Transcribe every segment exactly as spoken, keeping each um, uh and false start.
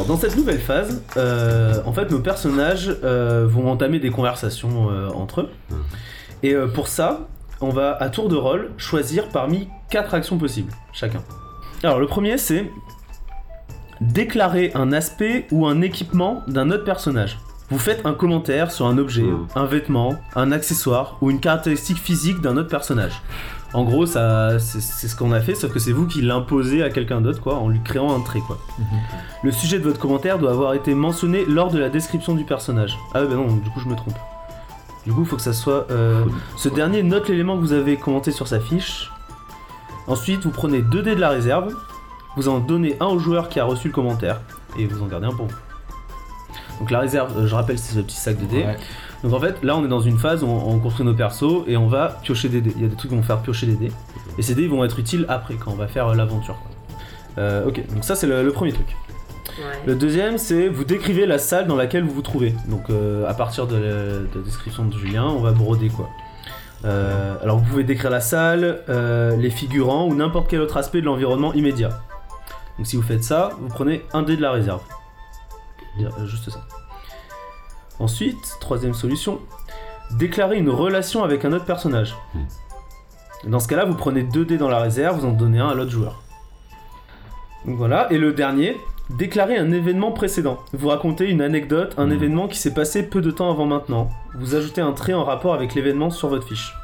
Alors dans cette nouvelle phase, euh, en fait nos personnages euh, vont entamer des conversations euh, entre eux. Et euh, pour ça, on va à tour de rôle choisir parmi quatre actions possibles, chacun. Alors le premier c'est déclarer un aspect ou un équipement d'un autre personnage. Vous faites un commentaire sur un objet, mmh. un vêtement, un accessoire ou une caractéristique physique d'un autre personnage. En gros, ça, c'est, c'est ce qu'on a fait, sauf que c'est vous qui l'imposez à quelqu'un d'autre, quoi, en lui créant un trait, quoi. Mmh. Le sujet de votre commentaire doit avoir été mentionné lors de la description du personnage. Ah ouais, bah non, du coup je me trompe. Du coup, il faut que ça soit... Euh, ce dernier note l'élément que vous avez commenté sur sa fiche. Ensuite, vous prenez deux dés de la réserve, vous en donnez un au joueur qui a reçu le commentaire, et vous en gardez un pour vous. Donc la réserve, je rappelle, c'est ce petit sac de dés. Ouais. Donc en fait, là on est dans une phase où on, on construit nos persos et on va piocher des dés. Il y a des trucs qui vont faire piocher des dés. Et ces dés vont être utiles après, quand on va faire l'aventure. Euh, ok, donc ça c'est le, le premier truc. Ouais. Le deuxième, c'est vous décrivez la salle dans laquelle vous vous trouvez. Donc euh, à partir de la, de la description de Julien, on va broder quoi. Euh, alors vous pouvez décrire la salle, euh, les figurants ou n'importe quel autre aspect de l'environnement immédiat. Donc si vous faites ça, vous prenez un dé de la réserve. Juste ça. Ensuite, troisième solution, déclarer une relation avec un autre personnage. Dans ce cas-là, vous prenez deux dés dans la réserve, vous en donnez un à l'autre joueur. Donc voilà, et le dernier, déclarer un événement précédent. Vous racontez une anecdote, un mmh. événement qui s'est passé peu de temps avant maintenant. Vous ajoutez un trait en rapport avec l'événement sur votre fiche.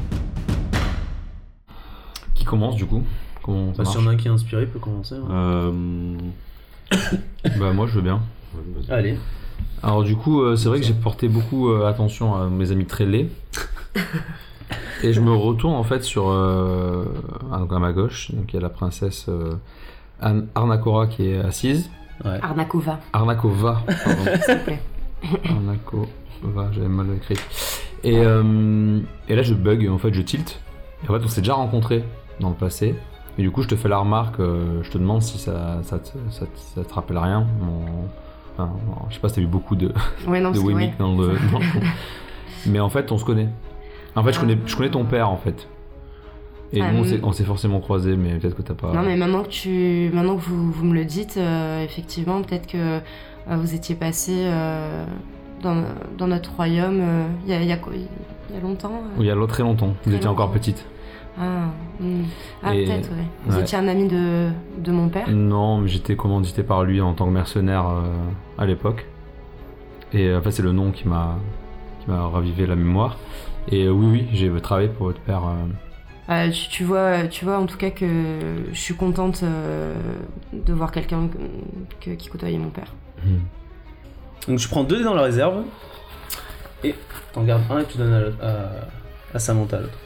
Qui commence du coup ? Comment ça bah, si y en a un qui est inspiré, il peut commencer. Hein. Euh... bah moi je veux bien. Allez. Alors du coup, euh, c'est vrai que j'ai porté beaucoup euh, attention à mes amis très laids. Et je me retourne en fait sur euh, à ma gauche, donc il y a la princesse euh, Anne Arnakora qui est assise. Ouais. Arnakova. Arnakova, pardon. S'il te plaît. Arnakova, j'avais mal écrit. Et, euh, et là je bug, en fait je tilt. Et en fait on s'est déjà rencontrés dans le passé. Et du coup je te fais la remarque, euh, je te demande si ça, ça, te, ça, te, ça te rappelle rien. Mon... Enfin, je sais pas si t'as vu beaucoup de, ouais, non, de Wemmick ouais. dans le... Dans le... Mais en fait on se connaît. En fait je connais, je connais ton père en fait. Et ah, nous on s'est, on s'est forcément croisés, mais peut-être que t'as pas... Non mais maintenant que, tu... maintenant que vous, vous me le dites, euh, effectivement peut-être que euh, vous étiez passé euh, dans, dans notre royaume euh, il y, a, il y, a, il y a longtemps euh... Oui, il y a très longtemps, vous très étiez longtemps. encore petite. Ah, mm. ah et... peut-être, ouais. Vous ouais. étiez un ami de, de mon père ? Non, mais j'étais commandité par lui en tant que mercenaire euh, à l'époque. Et en fait, c'est le nom qui m'a, qui m'a ravivé la mémoire. Et euh, oui, oui, j'ai travaillé pour votre père. Euh... Euh, tu, tu, vois, tu vois en tout cas que je suis contente euh, de voir quelqu'un que, que, qui côtoyait mon père. Mmh. Donc je prends deux dés dans la réserve. Et t'en gardes un et tu donnes à, à, à Samantha l'autre.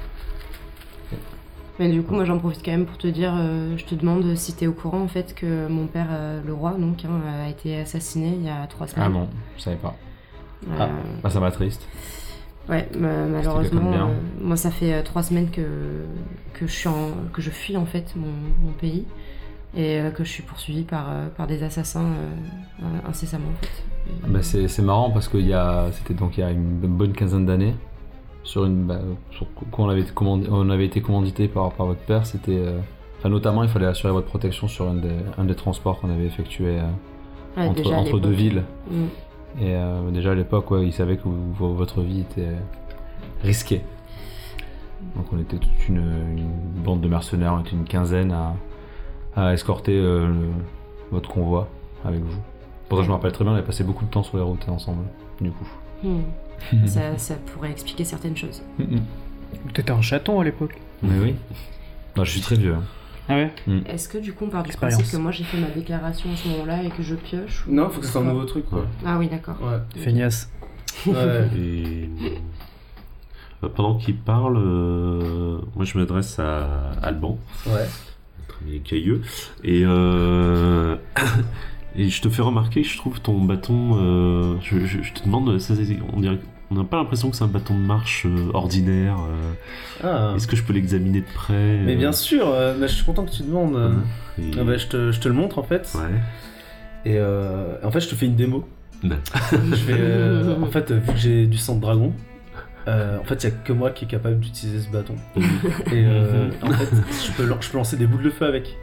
Mais du coup, moi j'en profite quand même pour te dire, euh, je te demande si t'es au courant en fait que mon père, euh, le roi, donc, hein, a été assassiné il y a trois semaines. Ah non, je savais pas. Euh, ah, bah, ça m'a triste. Ouais, bah, malheureusement, euh, moi ça fait euh, trois semaines que, que, je suis en, que je fuis en fait mon, mon pays et euh, que je suis poursuivie par, euh, par des assassins euh, incessamment en fait. Et, bah, c'est, c'est marrant parce que y a, c'était donc il y a une bonne quinzaine d'années. Sur une, bah, sur, quand on avait, commandé, on avait été commandité par, par votre père, c'était, euh, enfin notamment il fallait assurer votre protection sur un des, un des transports qu'on avait effectué euh, ouais, entre, entre deux villes. Mm. Et euh, déjà à l'époque, ouais, il savait que vous, votre vie était risquée. Donc on était toute une, une bande de mercenaires, on était une quinzaine à, à escorter euh, le, votre convoi avec vous. Pour ça je me rappelle très bien, on avait passé beaucoup de temps sur les routes ensemble, du coup. Mm. ça, ça pourrait expliquer certaines choses. Mm-mm. T'étais un chaton à l'époque. Mais oui. Non, je suis très vieux. Ah ouais. Mm. Est-ce que du coup on part du principe que moi j'ai fait ma déclaration à ce moment-là et que je pioche ou... Non, faut que ce soit un nouveau truc quoi. Ah oui, d'accord. Ouais. Feignasse. Ouais. Et... Pendant qu'il parle, euh... moi je m'adresse à Alban. Ouais. Notre ami Cailleux. Et euh... Et je te fais remarquer que je trouve ton bâton. Euh, je, je, je te demande, ça, on dirait, on n'a pas l'impression que c'est un bâton de marche euh, ordinaire. Euh, ah. Est-ce que je peux l'examiner de près euh... Mais bien sûr, euh, bah, je suis content que tu demandes. Euh, et... ah, bah, je, te, je te le montre en fait. Ouais. Et euh, en fait, je te fais une démo. je fais, euh, en fait, vu que j'ai du sang de dragon, euh, en fait, il n'y a que moi qui est capable d'utiliser ce bâton. Et euh, en fait, je peux, je peux lancer des boules de feu avec.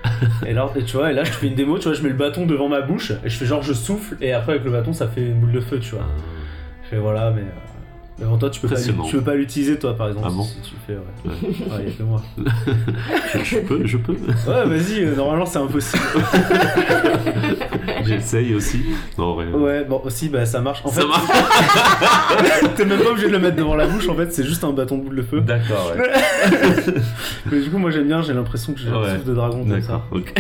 Et là, et tu vois, et là je fais une démo, tu vois, je mets le bâton devant ma bouche et je fais genre je souffle et après avec le bâton ça fait une boule de feu, tu vois. Je fais voilà, mais. Euh... Mais bon, toi tu peux, pas, tu peux pas l'utiliser toi par exemple. Ah bon si tu le fais, ouais. Ouais, ouais, y a que moi. je, je peux, je peux. Ouais, vas-y, euh, normalement c'est impossible. J'essaye aussi. Non, ouais. Ouais, bon, aussi, bah ça marche. En ça fait, marche. T'es même pas obligé de le mettre devant la bouche, en fait, c'est juste un bâton de boule de feu. D'accord, ouais. Mais du coup, moi j'aime bien, j'ai l'impression que j'ai un ouais. souffle de dragon comme ça. Ok.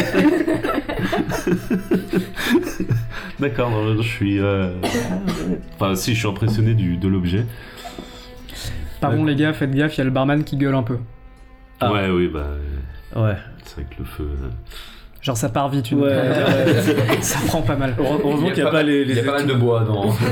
D'accord, non, je suis. Euh... Enfin, si, je suis impressionné du, de l'objet. Par contre, les gars, faites gaffe, il y a le barman qui gueule un peu. Ah. Ouais, oui, bah. Ouais. C'est vrai que le feu. Genre, ça part vite, une ouais, ouais. Ça prend pas mal. Heureusement qu'il n'y a, a pas les. Il y a pas mal de bois dans. Ouais,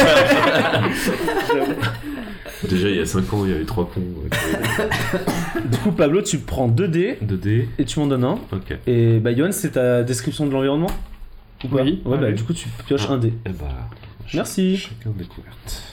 déjà, il y a cinq ans, il y avait trois cons. Du coup, Pablo, tu prends deux dés. deux dés. Et tu m'en donnes un. Ok. Et bah, Yoann, c'est ta description de l'environnement? Ou pas? Oui. Ouais, ah, bah, oui. du coup, tu pioches ah. un dé. Et bah. Merci. Chacun découverte.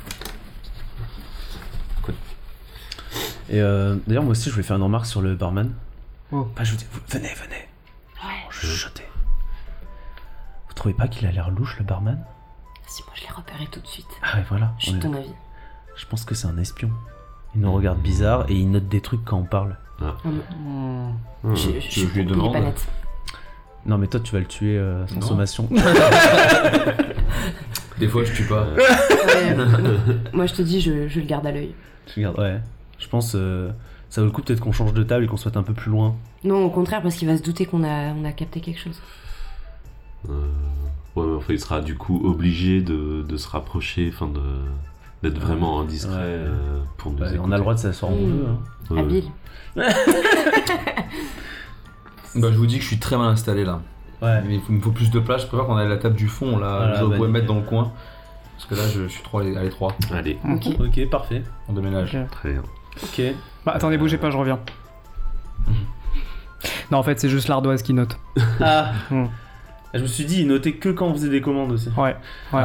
Quoi? Et euh, d'ailleurs, moi aussi, je voulais faire une remarque sur le barman. Oh. Bah, je vous dis, vous- venez, venez. Oh, chuchotez. Vous trouvez pas qu'il a l'air louche, le barman? Si, moi je l'ai repéré tout de suite. Ah ouais, voilà. Je suis On de est- ton avis. Je pense que c'est un espion. Il nous regarde bizarre et il note des trucs quand on parle. Ah, mais Hmm. Mmh. je, je, tu suis veux que je lui il est demande pas net. Non, mais toi, tu vas le tuer euh, sans Non. sommation. Des fois, je tue pas. Ouais, moi je te dis, je, je le garde à l'œil. Je regarde, ouais. Je pense euh, ça vaut le coup peut-être qu'on change de table et qu'on soit un peu plus loin. Non, au contraire, parce qu'il va se douter qu'on a, on a capté quelque chose. Euh, ouais, mais enfin, il sera du coup obligé de, de se rapprocher, enfin de d'être vraiment indiscret Ouais. euh, pour nous Bah, écouter. on a le droit de s'asseoir où on Mmh. veut. Hein. Ouais, Habile. Bah, je vous dis que je suis très mal installé là. Ouais. Il faut- il me faut plus de place. Je préfère qu'on aille à la table du fond là. Voilà, je bah, pourrais me mettre nickel. dans le coin. Parce que là, je, je suis trop à l'étroit. Allez, Ok. Ok, parfait. On déménage. Ok. très bien. Ok. Bah, attendez, bougez pas, je reviens. Non, en fait, c'est juste l'ardoise qui note. Ah Hmm. Je me suis dit, il notait que quand on faisait des commandes aussi. Ouais. ouais.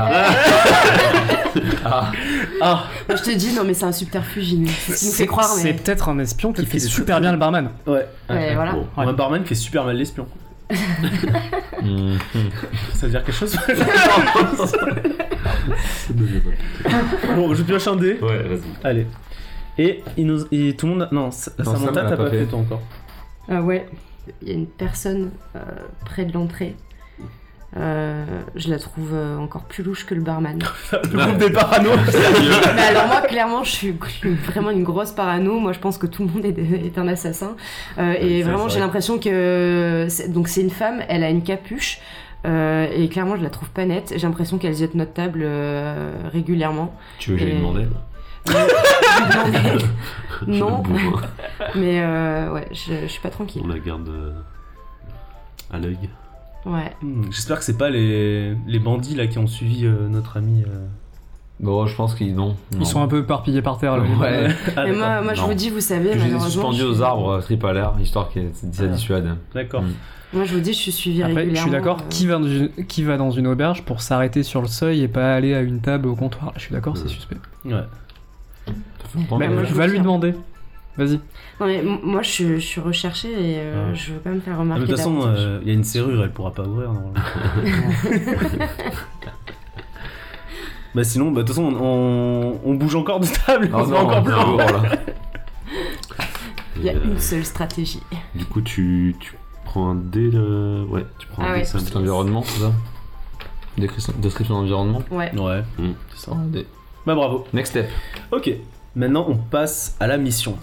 Ah. Ah Moi, je te dis, non, mais c'est un subterfuge, il nous, il nous fait croire, C'est mais. peut-être un espion qui Peut-être fait qu'il est super bien le barman. Ouais. Ouais, voilà. Bon. Un barman fait super mal l'espion. Mmh. Ça veut dire quelque chose? Bon, je pioche un dé. Ouais, vas-y. Allez. Et, il nous, et tout le monde. A... Non, ça- Non, Sam, Samantha, elle a t'as pas pas fait fait. toi encore. Ah ouais, il y a une personne euh, près de l'entrée. Euh, je la trouve euh, encore plus louche que le barman. Le groupe des paranos. Mais alors moi, clairement, je suis, je suis vraiment une grosse parano. Moi, je pense que tout le monde est, est un assassin. Euh, et ça, vraiment, c'est j'ai vrai. l'impression que... c'est- Donc c'est une femme, elle a une capuche. euh, et clairement, je la trouve pas nette. J'ai l'impression qu'elle ziote notre table euh, régulièrement. Tu veux que je lui Et- demande? Mais- non, mais- Je Non. le bourre. mais euh, ouais, je, je suis pas tranquille. On la garde euh, à l'œil. Ouais. Hmm, J'espère que c'est pas les, les bandits là qui ont suivi euh, notre ami. euh. Bon, je pense qu'ils non. Ils sont un peu éparpillés par terre là. Ouais. Ah, Mais d'accord. moi, moi je Non. vous dis, vous savez, Je les ai malheureusement. suspendus je aux suis- arbres, trip à l'air, histoire que ça Ah. dissuade. D'accord. Mm. Moi, je vous dis, je suis suivie Après, je régulièrement. suis d'accord, euh, qui, va dans une- qui va dans une auberge pour s'arrêter sur le seuil et pas aller à une table au comptoir? Je suis d'accord, c'est Ouais. suspect. Ouais. Ça fait longtemps Mais que- moi, je vous va lui confirme. demander. Vas-y. Non, mais m- moi, je, suis- je suis recherchée et euh, Ah. je veux pas me faire Ah, remarquer. mais de toute façon, davantage. il y a une serrure, elle pourra pas ouvrir normalement. Bah sinon, bah de toute façon, on, on bouge encore de table, Ah on se met non, encore plus non, loin. voilà. Il y a Et, euh, une seule stratégie. Du coup, tu, tu prends un dé. Le... Ouais, tu prends Ah un ouais. dé. Ça, C'est l'environnement, c'est ça? Description description d'environnement? Ouais. Ouais, Mm. c'est ça. Un dé. Bah bravo. Next step. Ok, maintenant on passe à la mission.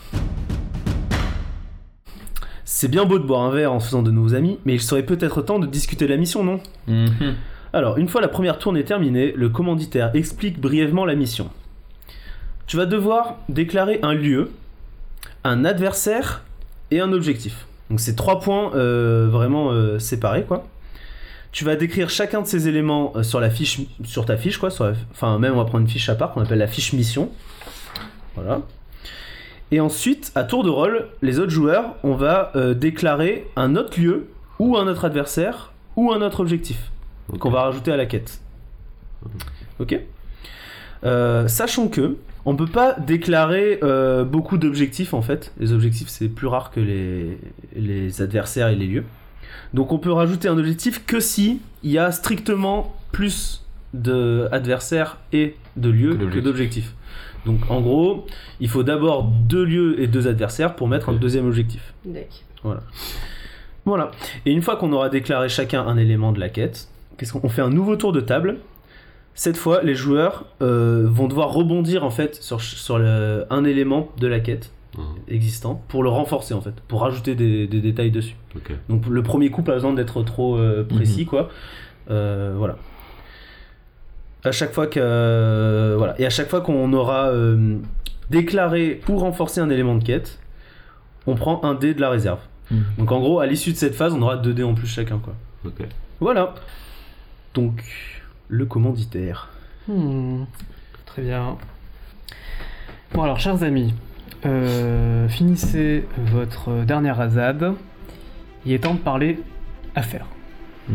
C'est bien beau de boire un verre en se faisant de nouveaux amis, mais il serait peut-être temps de discuter de la mission, non? Mhm. Alors, une fois la première tournée terminée, le commanditaire explique brièvement la mission. Tu vas devoir déclarer un lieu, un adversaire et un objectif. Donc c'est trois points euh, vraiment euh, séparés, quoi. Tu vas décrire chacun de ces éléments euh, sur la fiche, sur ta fiche, quoi. Sur la- enfin, même on va prendre une fiche à part qu'on appelle la fiche mission. Voilà. Et ensuite, à tour de rôle, les autres joueurs, on va euh, déclarer un autre lieu ou un autre adversaire ou un autre objectif Ok. qu'on va rajouter à la quête. Ok. Euh, sachant que On peut pas déclarer euh, beaucoup d'objectifs en fait. Les objectifs c'est plus rare que les, les adversaires et les lieux. Donc on peut rajouter un objectif que si il y a strictement plus d'adversaires et de lieux que, que d'objectifs. Donc en gros, il faut d'abord deux lieux et deux adversaires pour mettre okay. un deuxième objectif. D'accord. Voilà. Voilà. Et une fois qu'on aura déclaré chacun un élément de la quête, qu'est-ce qu'on fait un nouveau tour de table. Cette fois, les joueurs euh, vont devoir rebondir en fait sur, sur le, un élément de la quête mmh. existant pour le renforcer en fait, pour rajouter des, des détails dessus. Okay. Donc le premier coup, pas besoin d'être trop euh, précis, mmh. quoi. Euh, voilà. À chaque fois que euh, voilà, et à chaque fois qu'on aura euh, déclaré pour renforcer un élément de quête, on prend un dé de la réserve. Mmh. Donc en gros, à l'issue de cette phase, on aura deux dés en plus chacun, quoi. Okay. Voilà. Donc le commanditaire. Hmm, très bien. Bon alors, chers amis, euh, finissez votre dernière rasade. Il est temps de parler affaires. Hmm.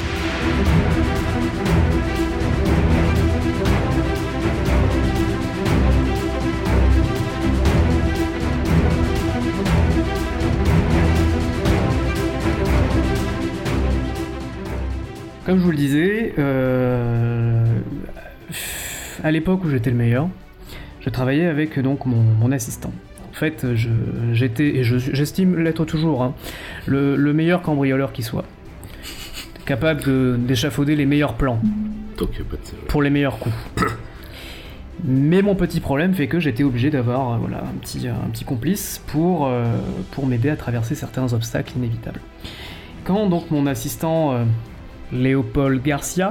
Comme je vous le disais, euh, à l'époque où j'étais le meilleur, je travaillais avec donc mon, mon assistant. En fait, je, j'étais, et je, j'estime l'être toujours, hein, le, le meilleur cambrioleur qui soit. Capable de, d'échafauder les meilleurs plans. Donc, y a pas de... Pour les meilleurs coups. Mais mon petit problème fait que j'étais obligé d'avoir euh, voilà, un, petit, un petit complice pour, euh, pour m'aider à traverser certains obstacles inévitables. Quand donc mon assistant... Euh, Léopold Garcia.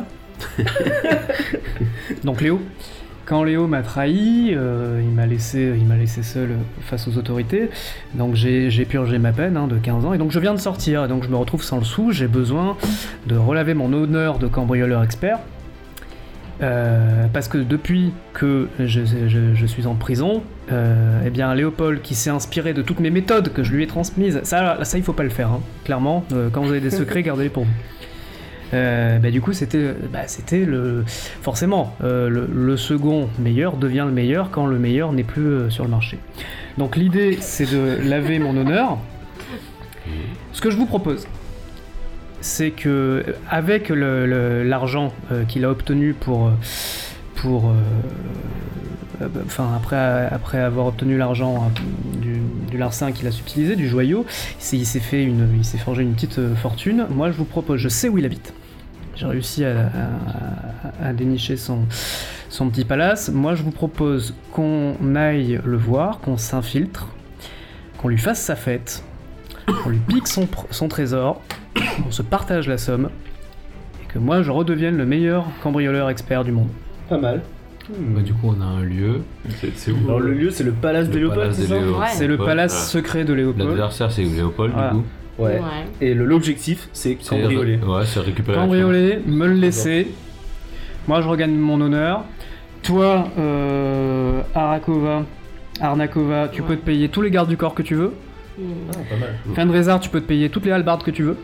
Donc Léo. Quand Léo m'a trahi, euh, il m'a laissé, il m'a laissé seul face aux autorités. Donc j'ai, j'ai purgé ma peine hein, de quinze ans et donc je viens de sortir. Et donc je me retrouve sans le sou. J'ai besoin de relaver mon honneur de cambrioleur expert. Euh, parce que depuis que je, je, je suis en prison, euh, eh bien Léopold qui s'est inspiré de toutes mes méthodes que je lui ai transmises, ça, ça il faut pas le faire, hein, clairement. Euh, quand vous avez des secrets, gardez-les pour vous. Euh, bah, du coup c'était, bah, c'était le, forcément euh, le, le second meilleur devient le meilleur quand le meilleur n'est plus euh, sur le marché. Donc l'idée c'est de laver mon honneur. Ce que je vous propose, c'est que avec le, le, l'argent euh, qu'il a obtenu pour pour euh, euh, enfin après après avoir obtenu l'argent du, du larcin qu'il a subtilisé, du joyau, il s'est, il s'est fait une il s'est forgé une petite fortune. Moi je vous propose, je sais où il habite. J'ai réussi à, à, à dénicher son son petit palace. Moi je vous propose qu'on aille le voir, qu'on s'infiltre, qu'on lui fasse sa fête, qu'on lui pique son son trésor, qu'on se partage la somme et que moi je redevienne le meilleur cambrioleur expert du monde. Pas mal. Hmm. Bah, du coup, on a un lieu. C'est, c'est où? Alors, le lieu, c'est le palace de Léopold, c'est ça? Ouais. C'est le palace ouais. secret de Léopold. L'adversaire, c'est Léopold, voilà. Du coup. Ouais. ouais. Et le, l'objectif, c'est cambrioler. Ouais, c'est récupérer. Cambrioler, me le laisser. Moi, je regagne mon honneur. Toi, euh, Arakova, Arnakova, tu ouais. peux te payer tous les gardes du corps que tu veux. Ah, pas mal. Fenrezar, tu peux te payer toutes les hallebardes que tu veux.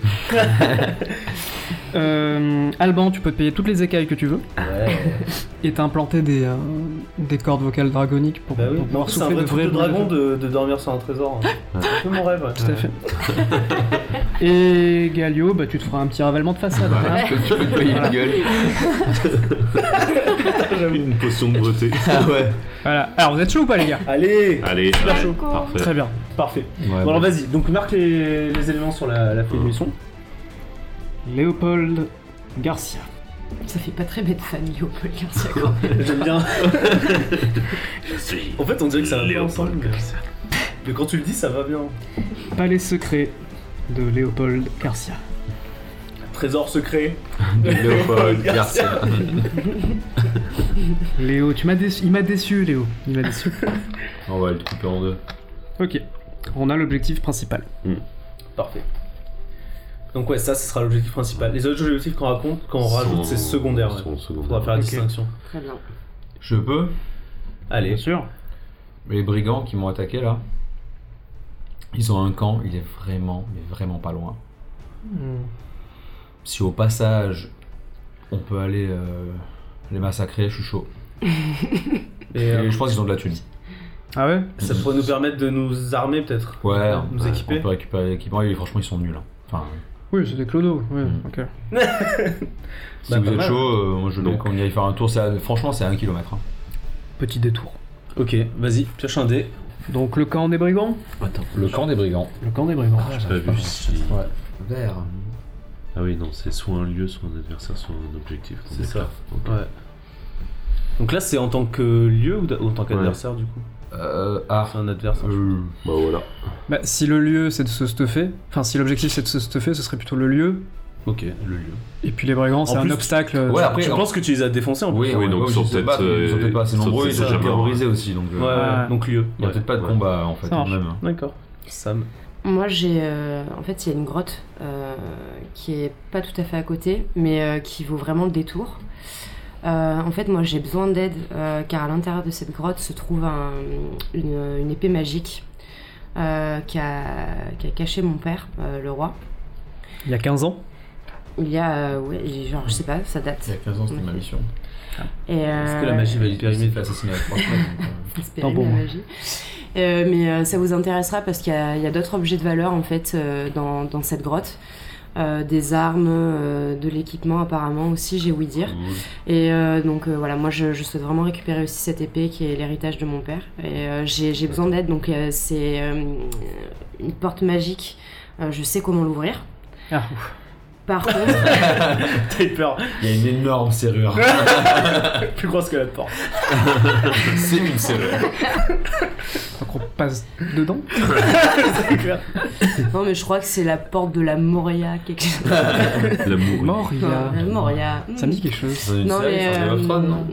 euh, Alban, tu peux te payer toutes les écailles que tu veux. Ouais. Et t'implanter des, euh, des cordes vocales dragoniques pour, bah oui. pour pouvoir non, souffler de vrais de dragon de, de dormir sur un trésor. Hein. C'est un peu mon rêve. Ouais. Tout à fait. Et Galio, bah, tu te feras un petit ravalement de façade. Ouais, hein. Tu peux te payer voilà. une gueule. Une potion de beauté. Ah ouais. Voilà. Alors vous êtes chaud ou pas les gars? Allez. Allez. Super chaud. Parfait. Très bien. Parfait. Ouais, bon bah. alors vas-y, donc marque les, les éléments sur la, la feuille de mission. Léopold Garcia. Ça fait pas très bête de famille, Léopold Garcia quoi. J'aime bien. Je suis. En fait on dirait que ça va bien Léopold ensemble. Garcia. Mais quand tu le dis ça va bien. Palais secret de Léopold Garcia. Trésor secret de Léopold Garcia. Léo, tu m'as déçu. Il m'a déçu, Léo. Il m'a déçu. On va le couper en deux. Ok. On a l'objectif principal. Mm. Parfait. Donc ouais, ça, ce sera l'objectif principal. Les autres objectifs qu'on raconte, qu'on Sont... rajoute, c'est secondaire. Ouais. secondaire. Faudra faire la okay. distinction. Très bien. Je peux. Allez. Bien sûr. Les brigands qui m'ont attaqué là, ils ont un camp, il est vraiment, mais vraiment pas loin. Mm. Si au passage, on peut aller euh, les massacrer, je suis chaud. Et, Et euh, je pense qu'ils ont de la thune. Ah ouais? ça pourrait nous permettre de nous armer peut-être. Ouais, Nous ouais, équiper. on peut récupérer l'équipement. Et franchement, ils sont nuls. hein. Enfin, Oui, c'était Clodo, ouais, Mm. ok. si Bah, vous pas êtes mal. chaud, euh, moi je veux bien Donc. qu'on y aille faire un tour. C'est à- franchement, c'est à un kilomètre. hein. Petit détour. Ok, vas-y, pioche un dé. Donc le camp des brigands? Attends. Le camp des brigands. Le camp des brigands. J'ai pas vu si. Ouais. Vert. Ah oui, non, c'est soit un lieu, soit un adversaire, soit un objectif. qu'on C'est ça. déclare. Ok. Ouais. Donc là, c'est en tant que lieu ou, d- ou en tant qu'adversaire du coup? Euh, ah. C'est un adversaire. Euh, Bah voilà. Bah, si le lieu c'est de se stuffer, enfin si l'objectif c'est de se stuffer, ce serait plutôt le lieu. Ok, le lieu. Et puis les brigands, c'est un plus, obstacle. Ouais, euh, après, Je on- pense que tu les as défoncés en plus. Oui, Oui, on- donc ouais, ils sont ils se peut-être, battent, mais ils sont peut-être pas assez euh, nombreux, ils ils sont sont jamais terrorisés aussi. Donc, euh, Ouais, ouais, Ouais. donc lieu. il y a Ouais. peut-être pas de Ouais. combat en fait. Ça marche. Même. D'accord. Sam. Moi, j'ai. euh, en fait, il y a une grotte euh, qui est pas tout à fait à côté, mais euh, qui vaut vraiment le détour. Euh, en fait, moi, j'ai besoin d'aide euh, car à l'intérieur de cette grotte se trouve un- une, une épée magique euh, qui, a, qui a caché mon père, euh, le roi. Il y a quinze ans. Il y a. euh, ouais, genre, je sais pas, ça date. Il y a quinze ans, c'était ma mission. Et, Est-ce que la euh, magie va Il lui permettre fait assassiner à trois semaines. donc, euh, Espérer Tant pour la moi. magie. Euh, mais euh, ça vous intéressera parce qu'il y a, il y a d'autres objets de valeur en fait euh, dans, dans cette grotte. Euh, des armes, euh, de l'équipement apparemment aussi, j'ai ouï dire. Et euh, donc euh, voilà, moi je, je souhaite vraiment récupérer aussi cette épée qui est l'héritage de mon père. Et euh, j'ai, j'ai besoin d'aide, donc euh, c'est euh, une porte magique. Euh, je sais comment l'ouvrir. Ah, Par contre, T'as eu peur. Il y a une énorme serrure. Plus grosse que la porte. C'est une serrure. donc on passe dedans. C'est clair. non mais je crois que c'est la porte de la Moria, quelque chose. L'amour. Moria. Non, la Moria. Ça me dit quelque chose. Dans une Non série mais. sur Game of euh, Thrones, non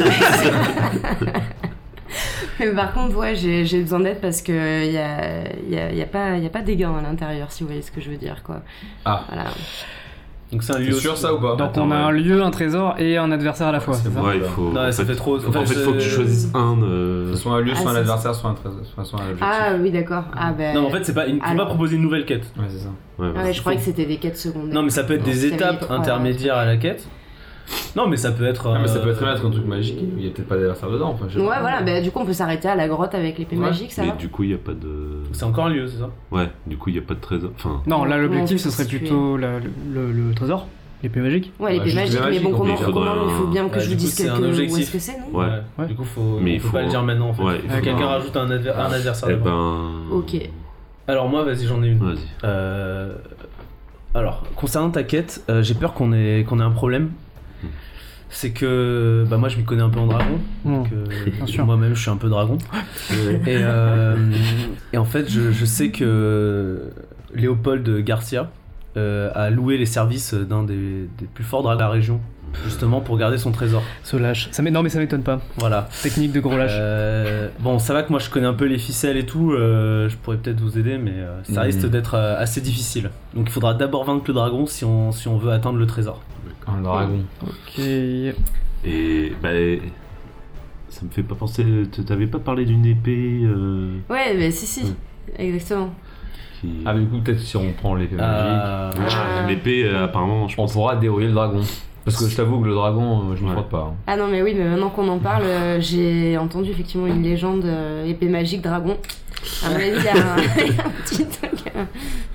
Mais par contre, ouais, j'ai, j'ai besoin d'aide parce que il y a, y a, y a pas, y a pas des gains à l'intérieur, si vous voyez ce que je veux dire, quoi. Ah. Voilà. Donc c'est un T'es lieu. sûr ça ou pas Donc Attends, on a ouais. un lieu, un trésor et un adversaire à la fois, Ouais, c'est c'est ça? Ouais, il faut. Non, en ça fait, fait trop. en fait, il faut que tu je- choisisses un. euh, Que ce soit un lieu, Ah, soit un c'est- adversaire, soit un trésor, soit soit un objectif. Ah oui, d'accord. Ah ben. Non, en fait, c'est pas. Une... Faut Alors- pas proposer une nouvelle quête. Ouais, c'est ça. Ouais, Ah ouais, je croyais que c'était des quêtes secondaires. Non, mais ça peut être Non, des c'était les étapes trois, intermédiaires à la quête. Non, mais ça peut être. Ah, mais ça euh, peut être très bien être un truc magique. Il y a peut-être pas d'adversaire dedans. Enfin, je sais Ouais, pas. voilà, bah, du coup, on peut s'arrêter à la grotte avec l'épée Ouais. magique, ça Mais va du coup, il n'y a pas de. C'est encore un lieu, c'est ça? Ouais, du coup, il n'y a pas de trésor. Enfin. Non, là Ouais, l'objectif on ce peut serait situer. plutôt la- le, le- le trésor, l'épée magique. Ouais, l'épée juste magique, l'épée mais magique, bon, donc comment, il faudra comment il faut bien que Ouais, je du vous coup, dise c'est un quelque... où objectif. est-ce que c'est, non Ouais. Du coup, faut... Mais on il peut faut- pas le dire maintenant en fait. Ouais, Faut il que faut- quelqu'un rajoute un, adver- un adversaire. Eh devant. ben. Ok. Alors, moi, vas-y, j'en ai une. Vas-y. Euh, Alors, concernant ta quête, euh, j'ai peur qu'on ait, qu'on ait un problème. C'est que bah, moi je m'y connais un peu en dragon, donc euh, Bien sûr. moi-même je suis un peu dragon. et, euh, et en fait, je, je sais que Léopold Garcia euh, a loué les services d'un des, des plus forts dragons de la région, justement pour garder son trésor. Ce lâche. Ça m'é- non mais ça m'étonne pas. Voilà. Technique de gros lâche. Euh, bon, ça va que moi je connais un peu les ficelles et tout, euh, je pourrais peut-être vous aider, mais euh, ça Mhm. risque d'être euh, assez difficile. Donc il faudra d'abord vaincre le dragon si on, si on veut atteindre le trésor. Un dragon. Ok. Et. Bah. Ça me fait pas penser. T'avais pas parlé d'une épée. euh, Ouais, mais si, si, exactement. qui... Ah, mais du coup, peut-être si on prend l'épée magique, Euh, Ah. L'épée, euh, apparemment, je on pense. pourra dérouiller le dragon. Parce que je t'avoue que le dragon, euh, je m'y Ouais. frotte pas. hein. Ah non, mais oui, mais maintenant qu'on en parle, euh, j'ai entendu effectivement une légende euh, épée magique dragon. À mon avis, il y a un, il y a un petit truc. euh.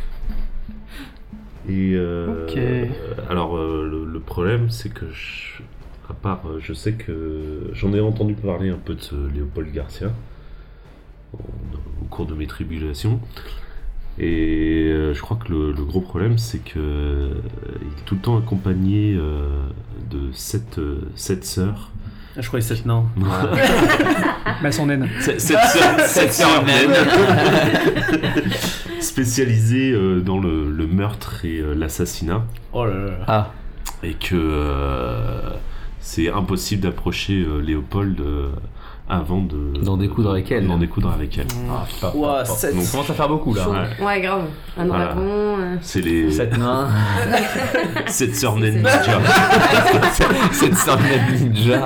Et euh, Ok. euh, alors euh, le, le problème c'est que je, à part euh, je sais que j'en ai entendu parler un peu de ce Léopold Garcia au, au cours de mes tribulations et euh, je crois que le, le gros problème c'est que euh, il est tout le temps accompagné euh, de sept, euh, sept sœurs. Je croyais sept nains. Bah son naine. Sept sept sœurs, sept sœurs naines spécialisées euh, dans le, le meurtre et euh, l'assassinat. Oh là là. Ah. Et que euh, c'est impossible d'approcher euh, Léopold euh, avant de D'en découdre avec elle. d'en découdre avec elle. Ah, pas, Ouah, pas- pas- sept. Donc, on commence à faire beaucoup là. Chaud. Ouais. Ouais, grave. Un Voilà. dragon. euh. C'est les Sept nains. sept sœurs naines C'est- ninja. Cette sorte ninja.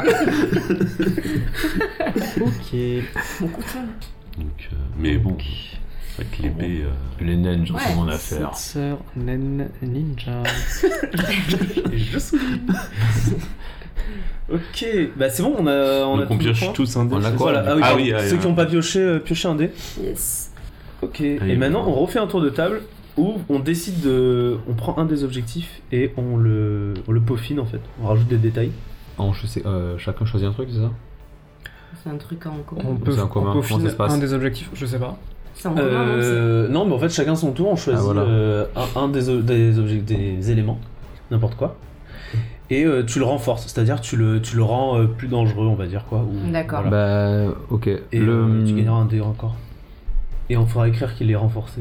Ok. Donc, euh, mais bon, avec l'épée, euh, Les naines, j'en Ouais. sais mon affaire. Cette sœur naine ninja. Et je souris. Ok, bah c'est bon, on a, on Donc a on tous les pioche points. tous un dé. On a quoi, Voilà. Ah oui, Ah pardon. oui, ah, ceux ah, qui n'ont pas pioché, euh, pioché un dé. Yes. Ok, Ah, et il maintenant faut- on refait un tour de table où on décide de. On prend un des objectifs et on le, on le peaufine en fait. On rajoute des détails. Oh, je sais, euh, chacun choisit un truc, c'est ça? C'est un truc en commun. On peut, C'est en commun, on peut comment ça se passe un des objectifs, je sais pas. C'est en commun, non, c'est- Euh, non, mais en fait, chacun son tour, on choisit Ah, voilà. euh, un, un des, o- des, objets, des éléments, n'importe quoi, et euh, tu le renforces, c'est-à-dire tu le, tu le rends euh, plus dangereux, on va dire quoi. ou- D'accord. voilà. Bah, ok. Et le... euh, tu gagneras un dé encore. Et on fera écrire qu'il est renforcé.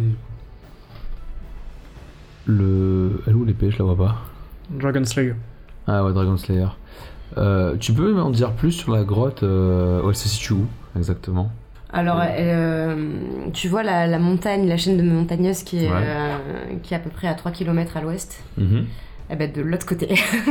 Le... Elle est où l'épée? Je la vois pas. Dragon Slayer. Ah ouais, Dragon Slayer. Euh, tu peux m'en dire plus sur la grotte euh... où elle se situe où, exactement? Alors, euh, tu vois la, la montagne, la chaîne de montagneuse qui est, Ouais. euh, qui est à peu près à trois kilomètres à l'ouest. Mhm. Eh ben, de l'autre côté.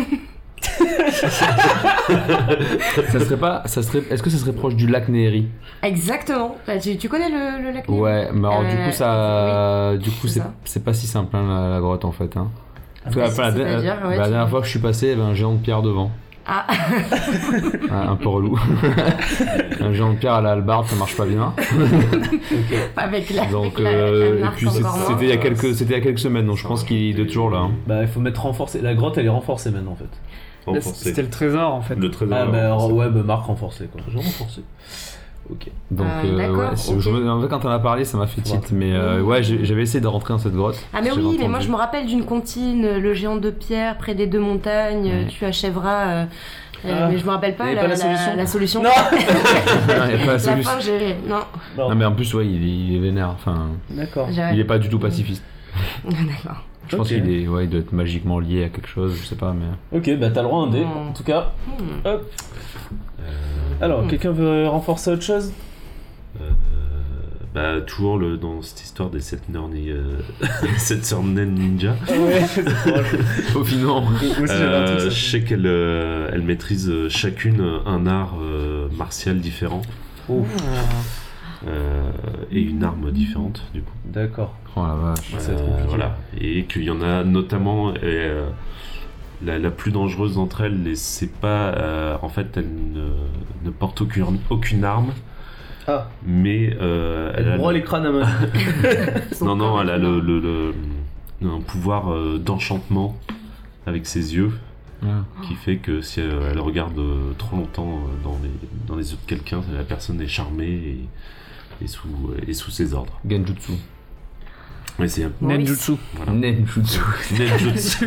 Ça serait pas... Ça serait... Est-ce que ça serait proche du lac Neheri? Exactement. Bah, tu, tu connais le, le lac Neheri? Ouais, mais alors du Euh, coup, ça... du coup, c'est c'est ça. c'est pas si simple, hein, la, la grotte, en fait. Hein. Parce que Ah, la, la- c'est-à-dire, la- ouais, la tu- dernière fois que je suis passé, il y avait un géant de pierre devant. Ah, Ah, un peu relou. Un géant de pierre à la hallebarde, ça marche pas bien. avec la. Donc, avec la- euh, avec et la puis marque c'est- encore moins. c'était il y a quelques, c'était il y a quelques semaines, donc je pense qu'il est toujours là. Hein. Bah, il faut mettre renforcé. La grotte, elle est renforcée maintenant en fait. Renforcé. C'était le trésor en fait. Le trésor. Ah, bah, renforcé. ouais, bah, marque renforcée quoi. Toujours renforcée. Ok. Donc, Ah, euh, d'accord, ouais, c'est- ok. je me- en fait, quand on a parlé, ça m'a fait tilt. Mais euh, ouais, j'ai- j'avais essayé de rentrer dans cette grotte. Ah mais J'avais oui, mais entendu. moi je me rappelle d'une comptine, le géant de pierre près des deux montagnes, Ouais. tu achèveras. euh, euh, Ah, mais je me rappelle pas y avait la, pas la solution la solution. Non. Non, il y a pas la La solution. fin, j'ai. Non, Non. Non, mais en plus, ouais, il est, il est vénère. Enfin, D'accord. j'avais. il est pas du tout pacifiste. D'accord. Je pense Ok. qu'il est, ouais, il doit être magiquement lié à quelque chose, je sais pas, mais. Ok, bah t'as le droit à un dé. Hmm. En tout cas. Hmm. Hop. Euh, Alors, Hmm. quelqu'un veut renforcer autre chose? euh, bah, toujours le, dans cette histoire des sept sœurs euh, sept sœurs naines ninja. Ah ouais, c'est proche. Au final, Moi aussi j'avais un truc. Euh, ça. je sais qu'elle euh, elle maîtrise euh, chacune un art euh, martial différent Oh, euh, et une arme différente du coup. d'accord. oh la vache. Ça va être Euh, compliqué. voilà. Et qu'il y en a notamment euh, la, la plus dangereuse d'entre elles, et c'est pas euh, en fait elle ne, ne porte aucune, aucune arme, Ah, mais euh, elle a broie le- les crânes à main. Son non non corps elle a est le, énorme. le- le- un pouvoir euh, d'enchantement avec ses yeux Ouais. qui fait que si elle, elle regarde euh, trop longtemps euh, dans les, dans les yeux de quelqu'un, la personne est charmée et, et sous, et sous ses ordres. Genjutsu. Mais c'est un Maurice. Nenjutsu. voilà. Nenjutsu. Nenjutsu.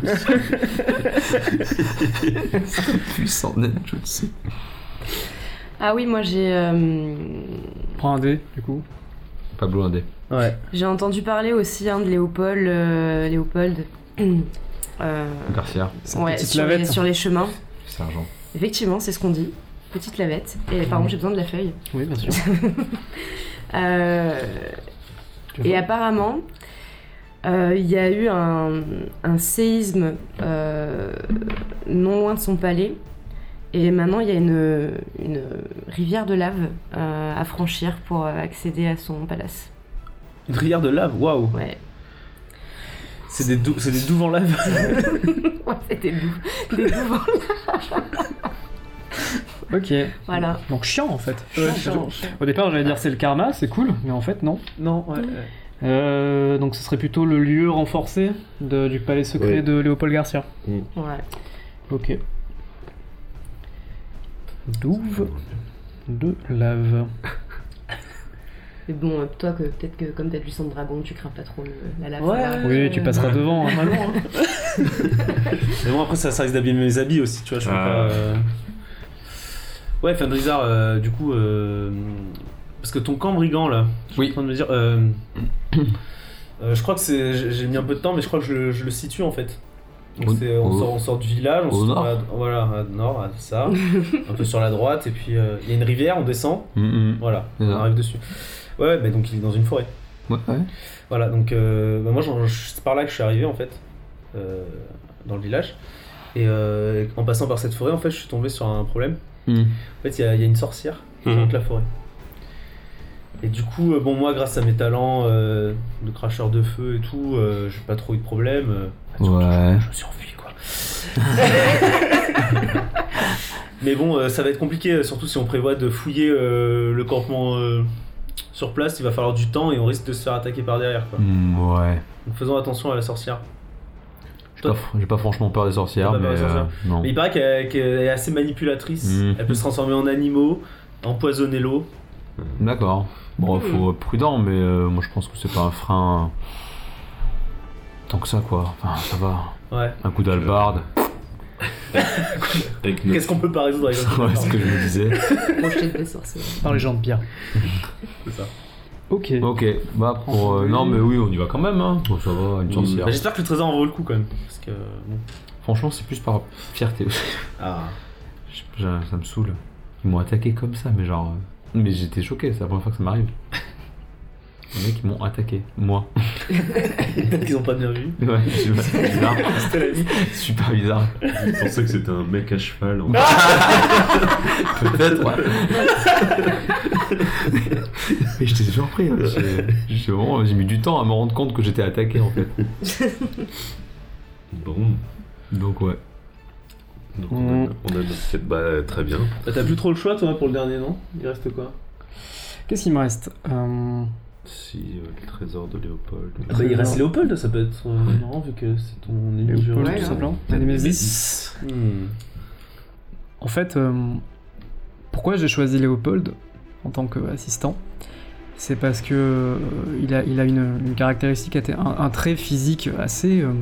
Puissant Nenjutsu. Ah oui, moi j'ai. euh, Prends un dé du coup. Pablo Indé. Ouais. J'ai entendu parler aussi hein, de Léopold. euh, Léopold. euh, Garcia. ouais, petite sur les, lavette. sur les chemins. Sergent. Effectivement, c'est ce qu'on dit. Petite lavette. Et pardon, j'ai besoin de la feuille. Oui, bien sûr. Euh, et apparemment, euh, il y a eu un, un séisme euh, non loin de son palais. Et maintenant, il y a une, une rivière de lave euh, à franchir pour accéder à son palace. Une rivière de lave, waouh. Ouais, C'est des, dou- c'est des douves en lave. ouais c'était doux. Des doux. Ok. Voilà. Donc chiant en fait. Ouais, Chiant, chiant. Au départ, j'allais dire c'est le karma, c'est cool, mais en fait non. Non, ouais. ouais. Euh, donc ce serait plutôt le lieu renforcé de- du palais secret Ouais. de Léopold Garcia. Ouais. Ok. Douve de lave. Mais bon, euh, toi, que, peut-être que comme t'as du sang de dragon, tu crains pas trop le- la lave. Ouais. ça va. Oui, tu passeras devant. hein. Normalement. hein. Mais bon, après, ça, ça risque d'abîmer mes habits aussi, tu vois. Je peux Ah. pas. euh, Ouais, Fandrizar, euh, du coup. euh, Parce que ton camp brigand là, je suis Oui. en train de me dire. euh, euh, je crois que c'est. j'ai- J'ai mis un peu de temps, mais je crois que je, le- je le situe en fait. Donc Au- c'est- on, au- sort, on sort du village, on au se nord. trouve à, voilà, à nord, à ça, un peu sur la droite, et puis euh, il y a une rivière, on descend, Mhm. voilà, C'est on ça. arrive dessus. Ouais, mais donc il est dans une forêt. Ouais, ouais. Voilà, donc euh, bah, moi j'en- c'est par là que je suis arrivé en fait, euh, dans le village. Et euh, en passant par cette forêt, en fait, je suis tombé sur un problème. Mhm. En fait, il y, a- il y a une sorcière qui Mhm. hante la forêt. Et du coup, euh, bon, moi, grâce à mes talents euh, de cracheur de feu et tout, euh, j'ai pas trop eu de problème. euh, surtout, Ouais. Je, je me suis enfui, quoi. Mais bon, euh, ça va être compliqué, surtout si on prévoit de fouiller euh, le campement euh, sur place. Il va falloir du temps et on risque de se faire attaquer par derrière. Quoi. Mm, ouais. Donc faisons attention à la sorcière. J'ai pas, j'ai pas franchement peur des sorcières, mais, des sorcières. Euh, non. mais il paraît qu'elle, qu'elle est assez manipulatrice. Mmh. Elle peut se transformer en animaux, empoisonner l'eau. D'accord. Bon, mmh. faut être prudent, mais euh, moi je pense que c'est pas un frein tant que ça, quoi. Enfin, ça va. Ouais. Un coup d'hallebarde. Qu'est-ce qu'on peut pas résoudre avec un ouais, c'est ce que je me disais. Projeter des sorcières. Par les gens de pierre. C'est ça. Ok. Ok, bah pour. Euh, non, mais oui, on y va quand même, hein. Bon, ça va, une sorcière. Bah, j'espère que le trésor en vaut le coup quand même. Parce que. Bon. Franchement, c'est plus par fierté aussi. Ah. Je, ça me saoule. Ils m'ont attaqué comme ça, mais genre. Mais j'étais choqué, c'est la première fois que ça m'arrive. Les mecs, ils m'ont attaqué. Moi. Peut-être qu'ils ont pas bien vu. Ouais, c'est bizarre. C'était la vie. Super bizarre. Je pensais que c'était un mec à cheval. En Peut-être, ouais. Mais j'étais surpris. Hein. J'ai, j'ai, vraiment, j'ai mis du temps à me rendre compte que j'étais attaqué en fait. Bon. Donc, ouais. Donc, on a, on a notre quête. Bah, très bien. Bah, t'as plus trop le choix, toi, pour le dernier, non ? Il reste quoi ? Qu'est-ce qu'il me reste euh... Si, euh, le trésor de Léopold. Ah bah, il reste Léopold, ça peut être euh, marrant vu que c'est ton ennemi juré. Léopold, tout simplement. Némésis. Hmm. En fait, euh, pourquoi j'ai choisi Léopold en tant qu'assistant ? C'est parce que euh, il a, il a une, une caractéristique, un, un trait physique assez, euh,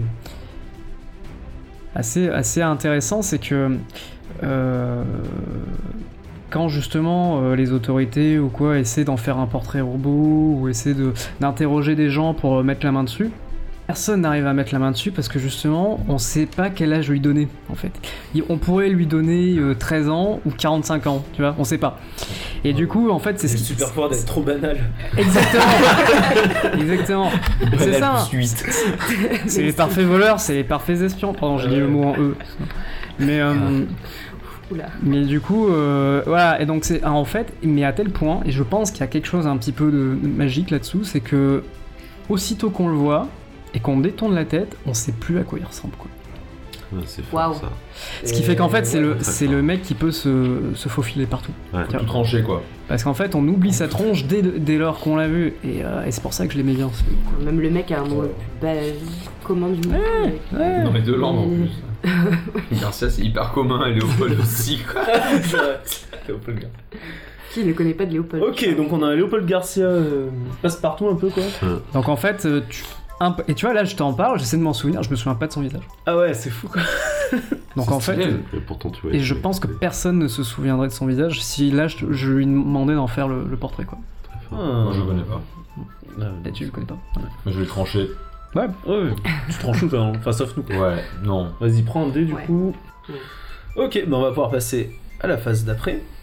assez, assez intéressant, c'est que euh, quand justement euh, les autorités ou quoi essaient d'en faire un portrait robot ou essaient de, d'interroger des gens pour mettre la main dessus, personne n'arrive à mettre la main dessus parce que justement on sait pas quel âge lui donner en fait. On pourrait lui donner euh, treize ans ou quarante-cinq ans, tu vois, on sait pas. Et du coup en fait c'est, c'est ce qui... super fort d'être trop banal. Exactement. Exactement. C'est Banal ça. plus huit. C'est les parfaits voleurs, c'est les parfaits espions. Pardon, j'ai dit le mot en E. Mais euh, Oula. Mais du coup, euh, voilà, et donc c'est en fait, mais à tel point, et je pense qu'il y a quelque chose un petit peu de, de magique là-dessous, c'est que aussitôt qu'on le voit et qu'on détourne la tête, on sait plus à quoi il ressemble, quoi. Ouais, c'est fort, Wow. ça. Ce qui fait qu'en fait, c'est, ouais, le, c'est le mec qui peut se, se faufiler partout. Ouais. Tout tranché quoi. Parce qu'en fait, on oublie sa tronche dès, dès lors qu'on l'a vu, et, euh, et c'est pour ça que je l'aimais bien. Ce... Même le mec a un nom le plus bas- commun du monde. avec- Ouais. Non mais deux langues en plus. Garcia c'est hyper commun et Léopold aussi quoi. C'est vrai. Léopold Garcia. Qui ne connaît pas de Léopold? Ok, donc on a un Léopold Garcia euh, passe partout un peu quoi. Donc en fait, euh, tu... un peu- et tu vois, là je t'en parle, j'essaie de m'en souvenir, je me souviens pas de son visage. Ah ouais, c'est fou quoi. Donc C'est en fait, stylé. Et pourtant, tu vois. et je pense que personne ne se souviendrait de son visage si là je, je lui demandais d'en faire le, le portrait, quoi. Moi je le connais pas. Et tu le connais pas. Moi je vais trancher. Ouais, ouais, tu tranches tout hein, face off nous. Ouais, non. Vas-y, prends un dé du Ouais. coup. Ouais. Ok, bah on va pouvoir passer à la phase d'après.